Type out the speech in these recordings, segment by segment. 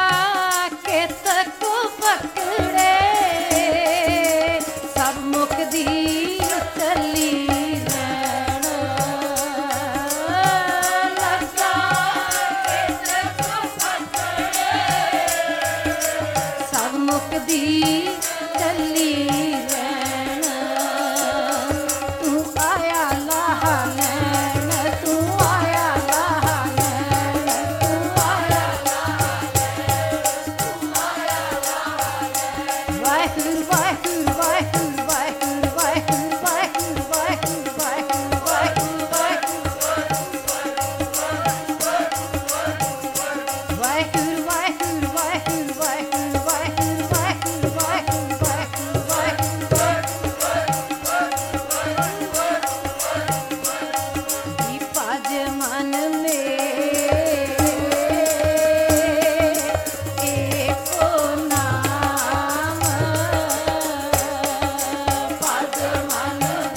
केतक पकड़े सब मुकदी चली रैन लगा केतक पकड़े सब मुकदी चली रैन तू आया लाहा लैन तू आया लाहा लैन तू आया वाहिगुरू वाहिगुरू वाहिगुरू वाहिगुरू वाहिगुरू वाहिगुरू वाहिगुरू वाहिगुरू वाहिगुरू वाहिगुरू वाहिगुरू वाहिगुरू वाहिगुरू वाहिगुरू वाहिगुरू वाहिगुरू भज मन में एको नाम भज मन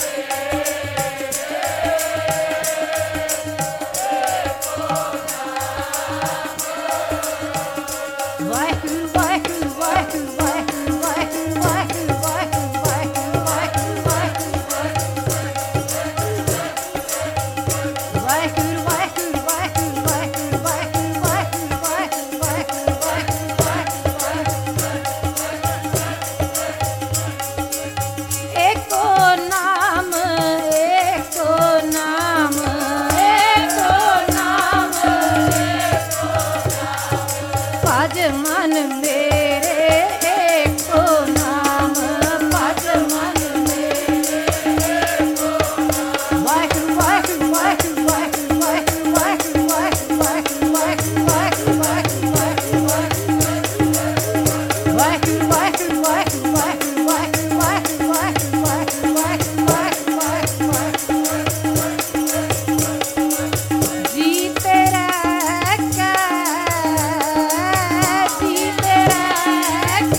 वाहिगुरू वाहिगुरू वाहिगुरू वाहिगुरू वाहिगुरू वाहिगुरू वाहिगुरू वाहिगुरू वाहिगुरू वाहिगुरू वाहिगुरू वाहिगुरू वाहिगुरू वाहिगुरू वाहिगुरू वाहिगुरू वाहिगुरू एको नाम एको नाम एको नाम भज मन मेरे एको नाम भज मन मेरे वाहिगुरू वाहिगुरू वाहिगुरू वाहिगुरू वाहिगुरू वाहिगुरू वाहिगुरू वाहिगुरू वाहिगुरू वाहिगुरू वाहिगुरू वाहिगुरू वाहिगुरू वाहिगुरू वाहिगुरू वाहिगुरू जी तेरा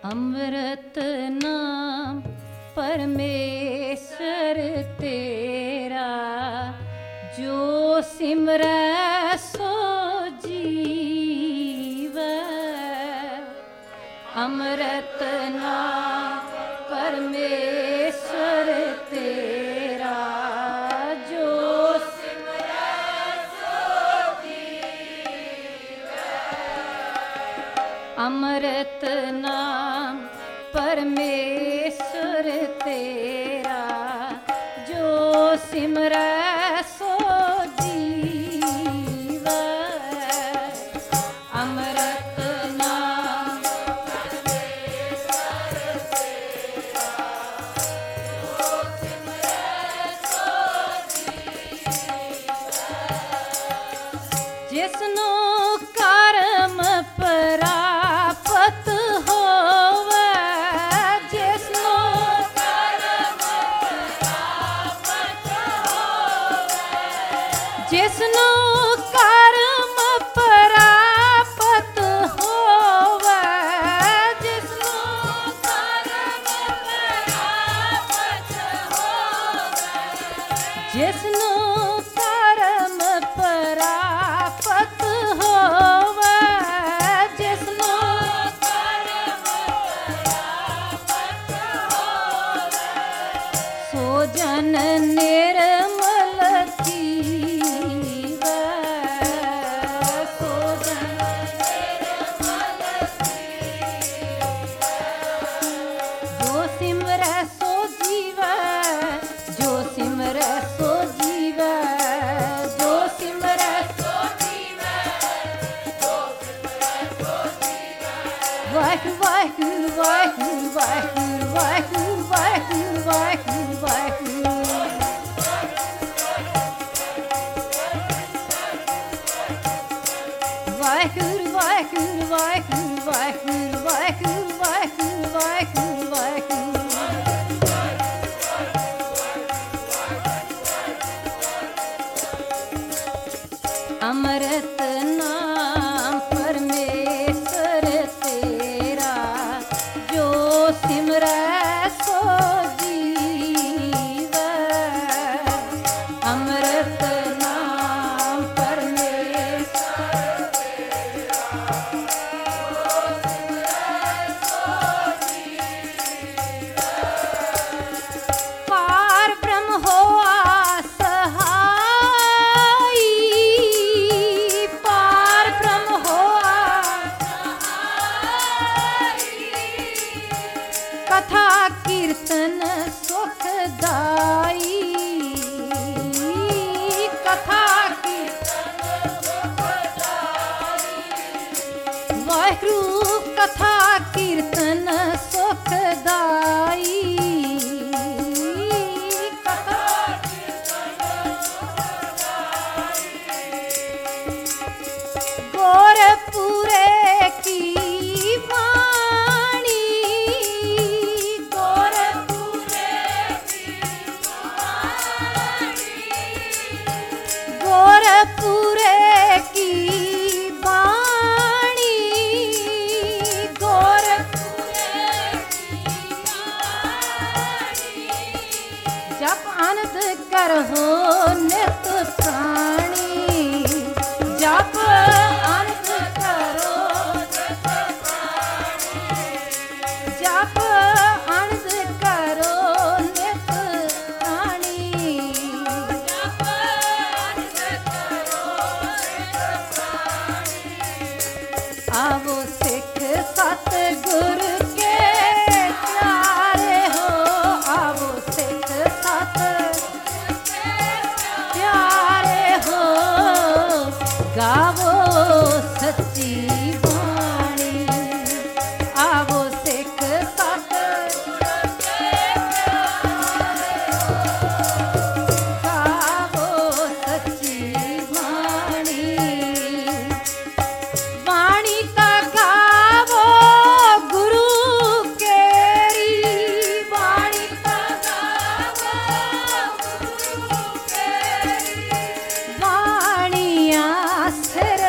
अमृत नाम परमेश्वर तेरा, जो सिमरै सो जीवै। अमृत नाम परमेश्वर तेरा, जो सिमरै सो जीवै। अमृत नाम परमेश्वर तेरा, जो सिमरै सो जीवै। अमृत नाम परमेश्वर तेरा, जो सिमरै सो जीवै। जिसनो कर्म प्राप्त होवै, जिसनो कर्म प्राप्त होवै, जिसनो कर्म प्राप्त होवै, जिसनो कर्म प्राप्त होवै, जिसनो कर्म प्राप्त होवै, जिसनो कर्म प्राप्त होवै, सो जन निर्मल जीवै। सो जन निर्मल जीवै, जो सिमरै सो जीवै, जो सिमरै सो जीवै, जो सिमरै सो जीवै, जो सिमरै सो जीवै। वाहिगुरू वाहिगुरू वाहिगुरू वाहिगुरू वाहिगुरू वाहिगुरू वाहिगुरू वाहिगुरू। वाहिगुरू वाहिगुरू वाहिगुरू वाहिगुरू वाहिगुरू वाहिगुरू वाहिगुरू वाहिगुरू। अमृत नाम परमेश्वर तेरा, जो सिमरै सो जीवै। अमृत नाम परमेश्वर तेरा, जो सिमरै सो जीवै। पार ब्रह्म होआ सहाई, पार ब्रह्म होआ सहाई। कथा कीर्तन सुखदाई, कथा कीर्तन सुखदाई। वाहिगुरू कथा कीर्तन सुखदाई, कथा कीर्तन सुखदाई। गोरखपुरे की वाणी, गोरखपुरे की वाणी, गोरखपुरे की वाणी, गोरखपुरे की वाणी। जप आनंद करहो नित प्राणी, जप आनंद करो नित प्राणी, जप आनंद करो नित प्राणी, जप आनंद करो नित प्राणी। आवो सिख सतगुर के प्यारे हो, आवो सिख सतगुर के प्यारे हो। गावो सच्ची वाणी, आवो सिख सतगुर के प्यारे हो। गावो सच्ची वाणी, वाणी का गावो गुरु केरी, वाणी का गावो गुरु केरी। वाणी आसरे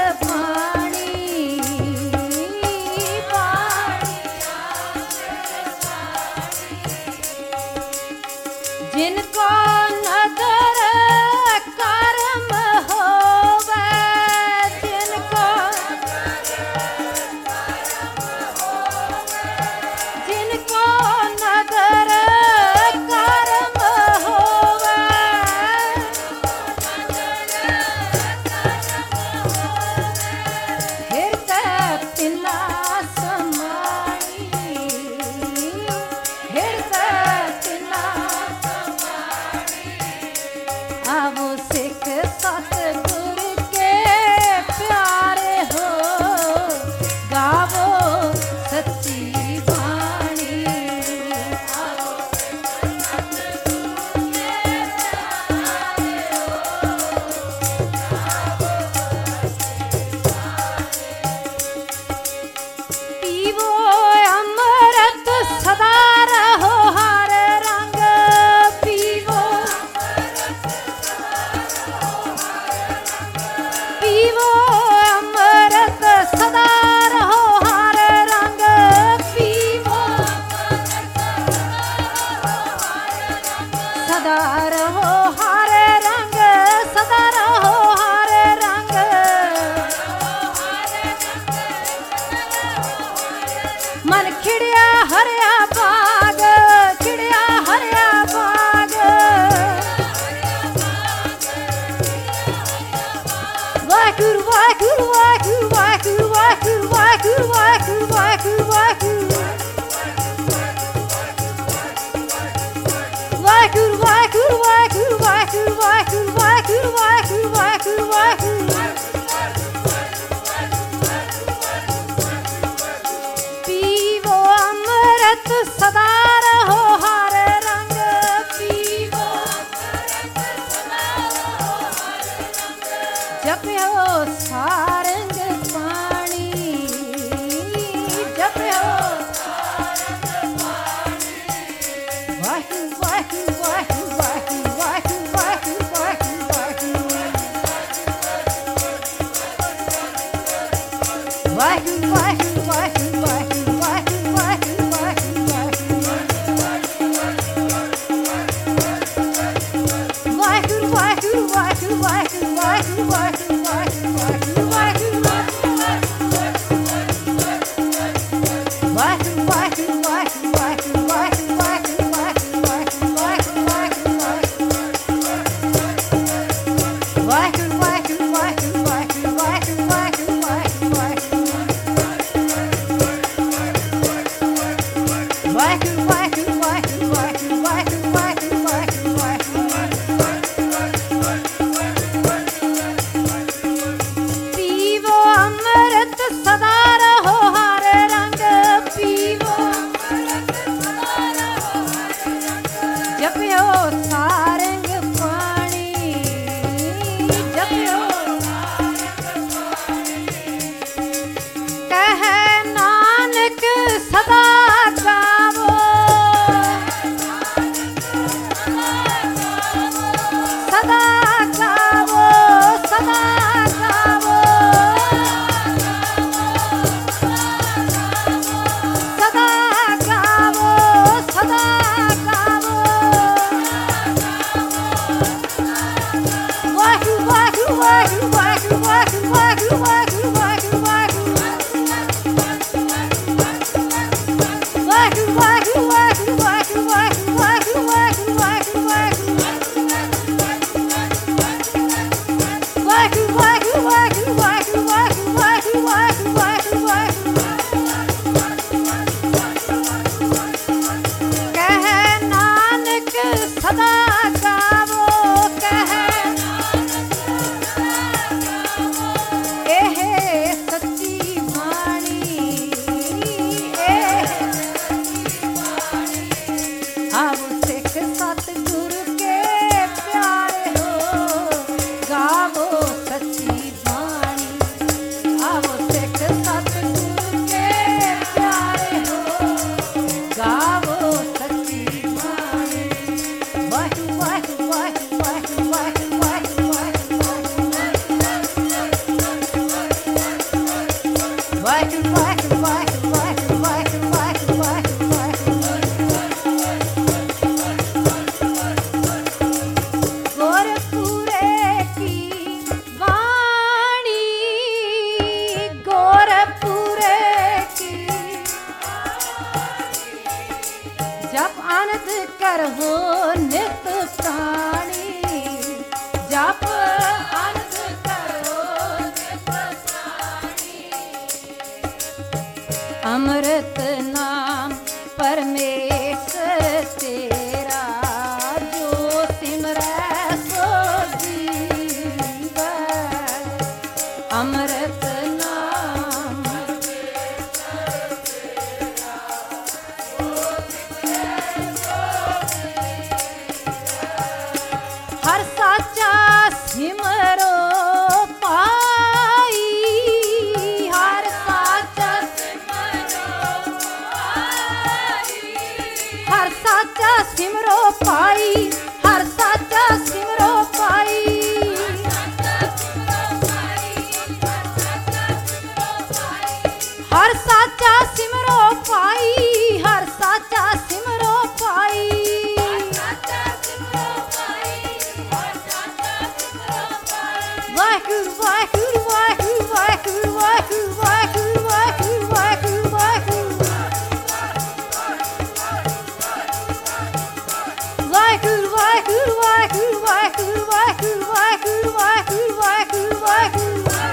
Wahoo, wahoo, wahoo, wahoo, wahoo, wahoo, wahoo, wahoo.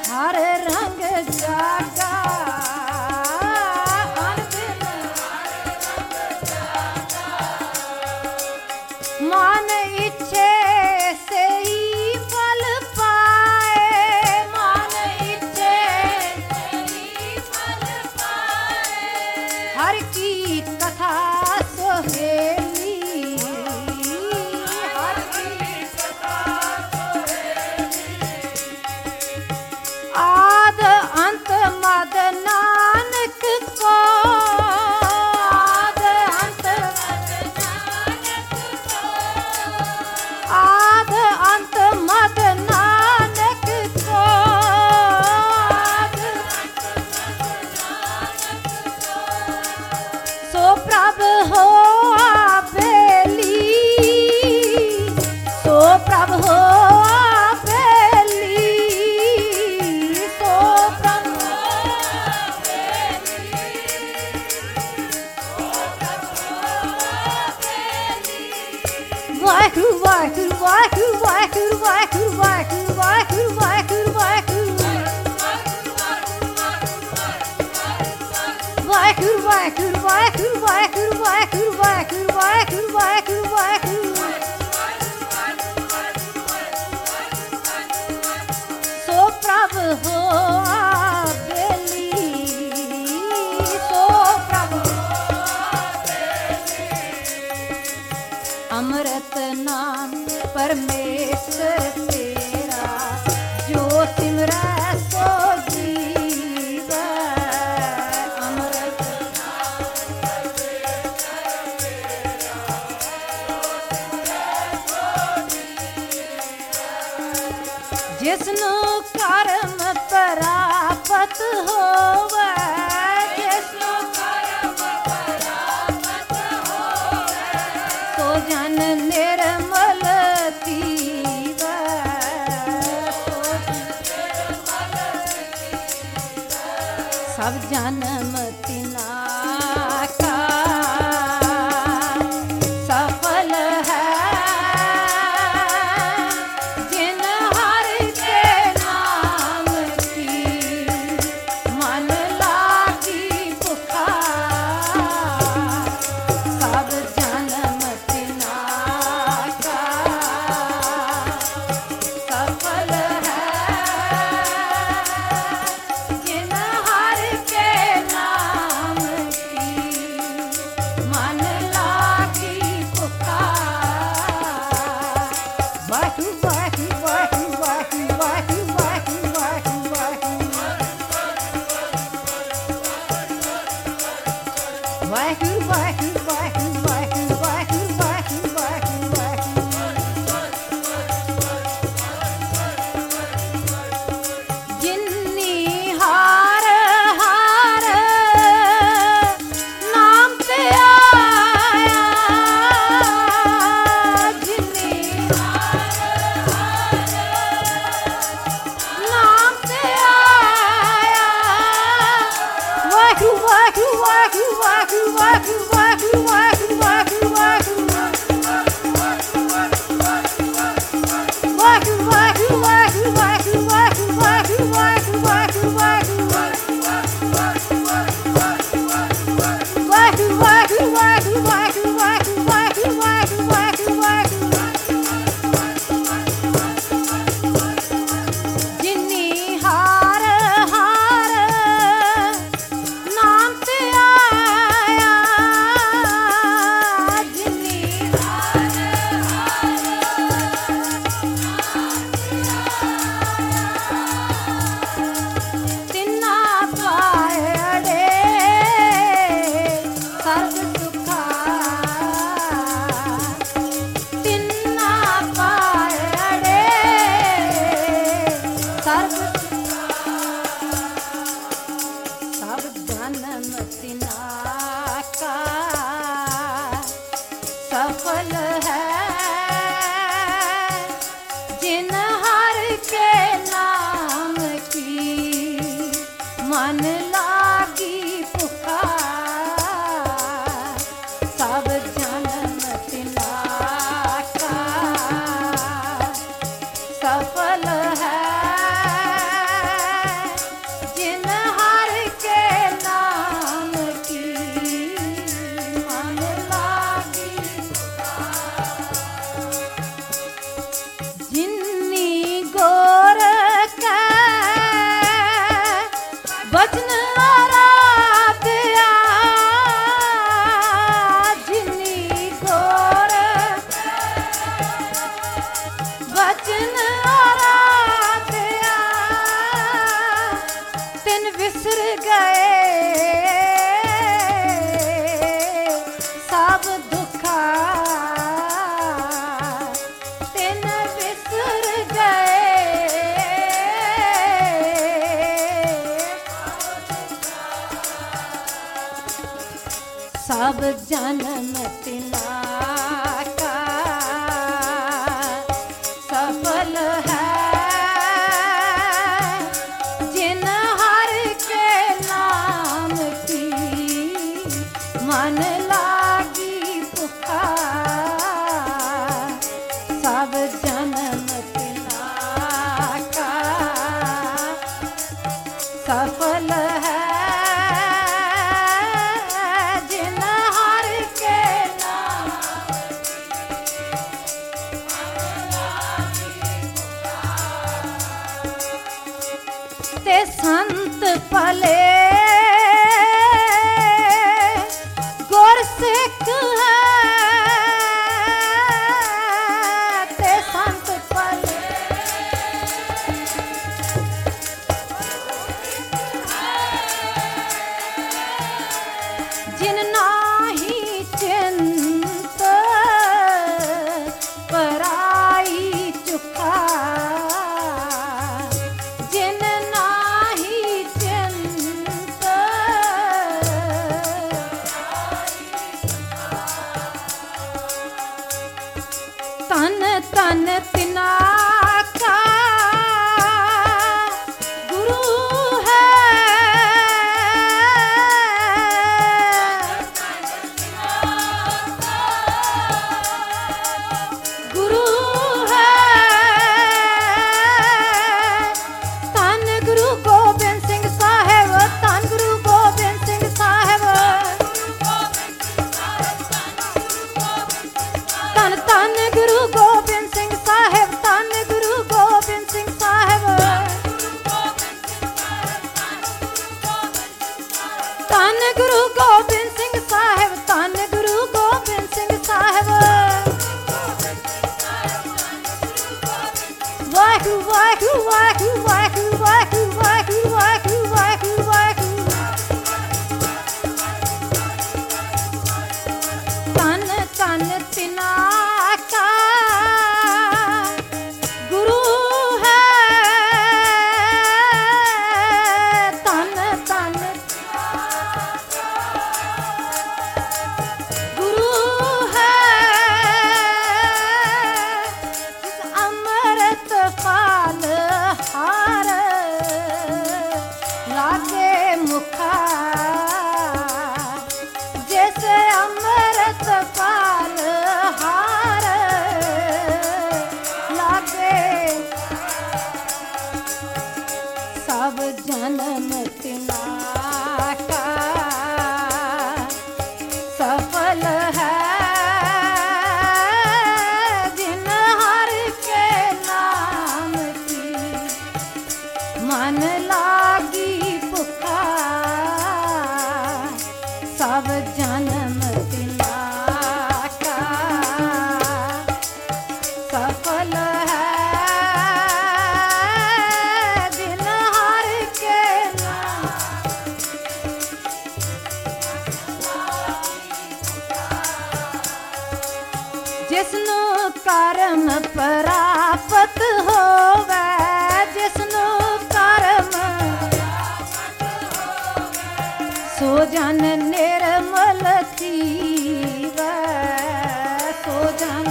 हर रंग जागा मान इच्छे से ही फल पाए, मान इच्छे से ही फल पाए, हर की कथा सोहेली, हर की कथा सोहेली, आद अंत मद नानक को, आद अंत मद नानक को, सो प्रभ हो बेली, सो प्रभ हो बेली, सो प्रभ हो बेली, सो प्रभ हो बेली। वाहिगुरु वाहिगुरु वाहिगुरु वाहिगुरु वाहिगुरु वाहिगुरु वाहिगुरु वाहिगुरु वाहिगुरु वाहिगुरु वाहिगुरु वाहिगुरु वाहिगुरु वाहिगुरु वाहिगुरु वाहिगुरु, सो प्रभ हो बेली, सो प्रभ हो बेली। अमृत नाम परमेश्वर तेरा, जो सिमरै सो जीवै, अमृत नाम परमेश्वर तेरा, जो सिमरै सो जीवै। जिसनु कर्म प्राप्त होवै, जिसनु कर्म प्राप्त होवै, तो जन निर्मल पीवै, सब जन्म तिना का सफल है, जिन हर के नाम की मन लागी पुकार, सब जन्म तिना का सफल है, जिन हर के नाम की मन लागी पुकार। वाहिगुरु वाहिगुरु वाहिगुरु वाहिगुरु वाहिगुरु वाहिगुरु वाहिगुरु, वाहिगुरु वाहिगुरु वाहिगुरु वाहिगुरु वाहिगुरु वाहिगुरु वाहिगुरु। जिन्नी हार हार नाम ते आया, जिन्नी हार हार सब जन्म तिना का सफल है जिन हर के नाम की मन लागी पुकार। सब जन्म तिना का सफल है ते संत पले गुरसिख है ते संत पले जिन नाही चिंत पराई चुका तन तन तिना का गुरु है। गुरु है तन गुरु गोबिंद सिंह साहिब तन गुरु गोबिंद सिंह साहिब तन तन गुरु गोबिंद सिंह साहिब तन गुरु गोबिंद सिंह साहिब तन गुरु गोबिंद सिंह साहिब तन गुरु गोबिंद सिंह साहिब। वाहिगुरू वाहिगुरू वाहिगुरू वाहिगुरू वाहिगुरू वाहिगुरू वाहिगुरू वाहिगुरू तन तन तिना का गुरु है। तन तन गुरु है अमृत फाल हार लागे मुखा जैसे अमृत फाल हार लागे। सब जन्म तिना का सफल है जिन हर के नाम की मन लागी पुकार। सब जन्म तिना का सफल है जिन हर के नाम। जिसनु कर्म प्राप्त होवे जिसनु कर्म सो जन निर्मल थीवै सो जन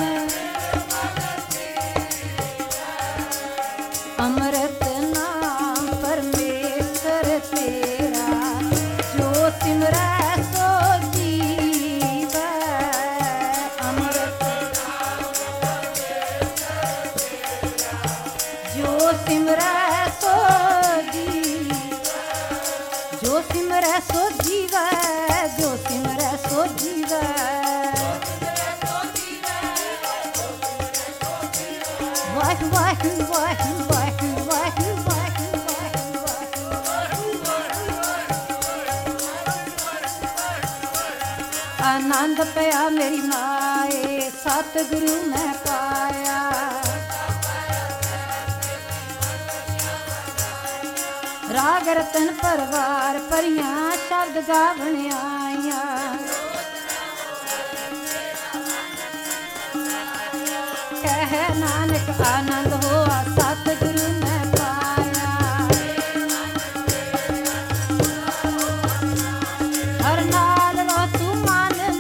अमृत नाम परमेश्वर तेरा जो सिमरै सो जीवै। अमृत जो सिमरै सो जीवै जो सिमरै सो जीवै जो सिमरै सो जीवै। वाहिगुरू वाहिगुरू वाहिगुरू वाहिगुरू वाहिगुरू वाहिगुरू वाहिगुरू। आनंद पया मेरी माए सतगुरु मैं पाया। राग रतन परवार परियां शब्द गावण आईयां। कह नानक आनंद होआ सतगुरु मैं पाया। हर नाल रो तू मन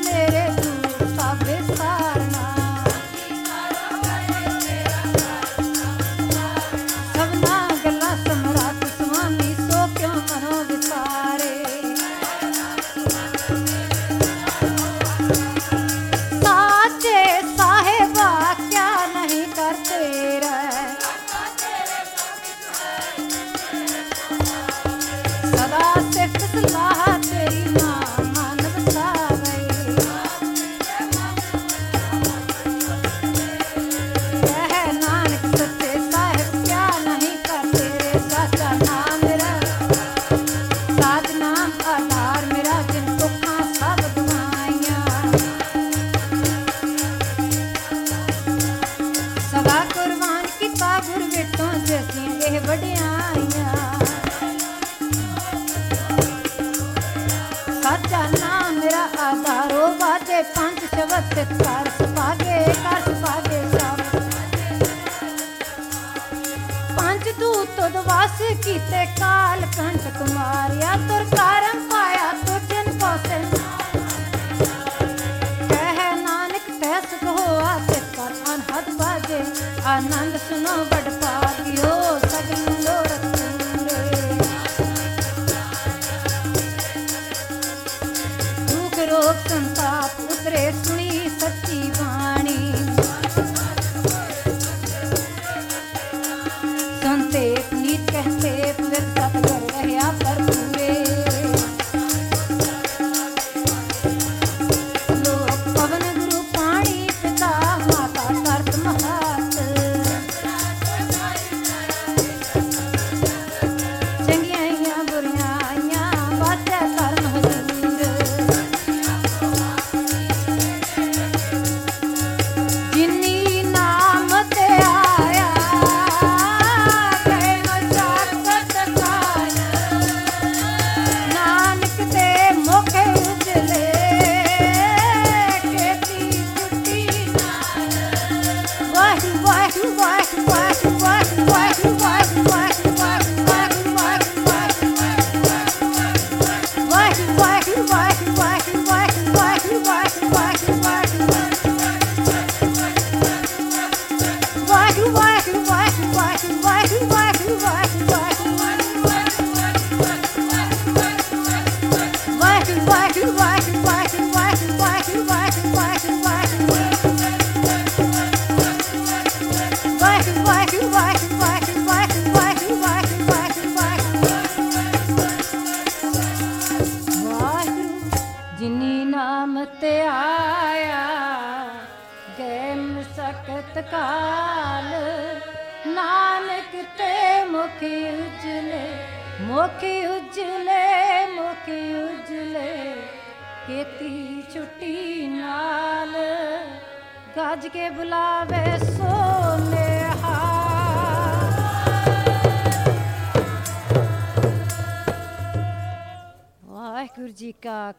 ਤੇਰਾ ਸਦਾ ਸਿਫਤ ਸਲਾਹ ਤੇਰੀ ਮਾਂ ਮਨ ਵਸਾਵੇ ਕਹਿ ਨਾਨਕ ਸੱਚੇ ਸਾਹਿਬ ਕਿਆ ਨਹੀਂ ਕਰ ਤੇਰੇ ਸਾਚਾ ਨਾਮ ਮੇਰਾ ਸਾਧ ਨਾਮ ਆਧਾਰ ਮੇਰਾ ਜਿਨ ਤੁਖਾਂ ਸਭ ਗਵਾਈਆਂ ਸਦਾ ਕੁਰਬਾਨ ਕੀਤਾ ਗੁਰ ਵਿਟੋਂ ਜਸੀਆਂ ਇਹ ਵਡਿਆਈਆਂ ਸਾਚਾ ਨਾਮ ਮੇਰਾ ਆਧਾਰੋ ਬਾਜੇ ਪੰਜ ਸ਼ਬਦ ਕਰ ਸੁਭਾਗੇ ਸਭ ਪੰਜ ਦੂਤ ਤੁਧ ਵਾਸ ਕੀਤੇ ਕਾਲ ਕੰਟਕ ਮਾਰਿਆ ਤੁਰ ਕਰਮ ਪਾਇਆ ਤੁਝਨ ਪਾਸੇ ਕਹਿ ਨਾਨਕ ਤੈ ਸੁਖ ਹੋਆ ਤੇ ਕਰ ਅਨਹਦ ਬਾਜੇ ਆਨੰਦ ਸੁਨੋ ਬੜ ਪਾਗਿਓ ਸਗਲ ਲੋਰਤ ਪੂਰੇ ਦੁਖ ਰੋਗ ਸੰਤਾਪ ਉਤਰੇ ਸੁਣੀ ਸੱਚੀ ਬਾਣੀ ਸੰਤੇਪ ਨੀਤ ਕਹਤੇ ਪਵਿੱਤ ਸਤ ਕਰ ਰਹਿਆ ਪਰ ਪੂਰੇ ਲੋਕ ਪਵਨ ਗੁਰੂ ਪਾਣੀ ਪਿਤਾ ਮਾਤਾ ਧਰਤ ਮਹਾਤ ਚੰਗਿਆਈਆਂ ਬੁਰੀਆਈਆਂ ਵਾਚੈ ਕਰਮ ਹਜ਼ੂਰ ਜਿਨੀ ਨਾਮ ਤੇ ਆਇਆ ਗਏ ਮਜਾਕਤ ਕਾਇਆ ਨਾਨਕ ਦੇ ਮੁਖ ਉਜਲੇ ਕੇਤੀ ਟੁੱਟੀ ਨਾਲ ਵਾਹਿਗੁਰੂ ਵਾਹਿਗੁਰੂ ਵਾਹਿਗੁਰੂ ਵਾਹਿਗੁਰੂ ਵਾਹਿਗੁਰੂ ਵਾਹਿਗੁਰੂ ਵਾਹਿਗੁਰੂ ਵਾਹਿਗੁਰੂ ਵਾਹਿਗੁਰੂ ਵਾਹਿਗੁਰੂ ਵਾਹਿਗੁਰੂ ਵਾਹਿਗੁਰੂ ਵਾਹਿਗੁਰੂ ਵਾਹਿਗੁਰੂ ਜਿਨੀ ਨਾਮ ਤੇ ਆਇਆ ਗਏ ਮੁਸਕਤ ਕਾਲ ਨਾਨਕ ਤੇ ਮੁਖ ਉਜਲੇ ਮੁਖ ਉਜਲੇ ਮੁਖ ਉਜਲੇ ਕੇਤੀ ਛੁੱਟੀ ਨਾਲ ਗੱਜ ਕੇ ਬੁਲਾਵੇ ਸੋਨੇਹਾ ਵਾਹਿਗੁਰੂ ਜੀ ਕਾ